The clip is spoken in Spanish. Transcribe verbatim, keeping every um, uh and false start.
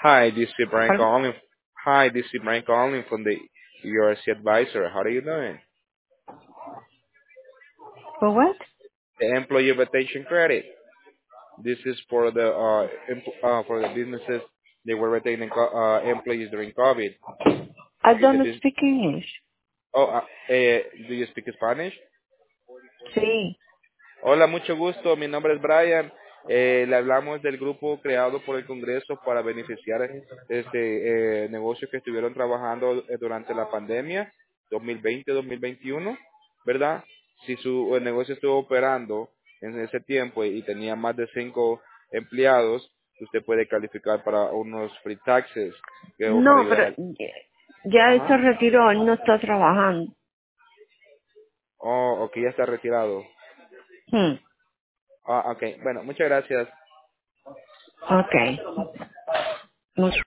Hi, this is Brian Hello? calling. Hi, this is Brian calling from the E R C advisor. How are you doing? For what? The employee retention credit. This is for the uh, empl- uh for the businesses they were retaining co- uh, employees during COVID. I It's a don't bus- speak English. oh, uh, eh, do you speak Spanish? Sí. Hola, mucho gusto. Mi nombre es Brian. Eh, le hablamos del grupo creado por el Congreso para beneficiar este eh, negocios que estuvieron trabajando eh, durante la pandemia dos mil veinte dos mil veintiuno, ¿verdad? Si su eh, negocio estuvo operando en ese tiempo y tenía más de cinco empleados, usted puede calificar para unos free taxes que, o para No, ayudar pero a... ya él se Ajá. retiró, él no está trabajando. Oh, ok, ya está retirado. Hmm. Ah, ok. Bueno, muchas gracias. Ok. Mucho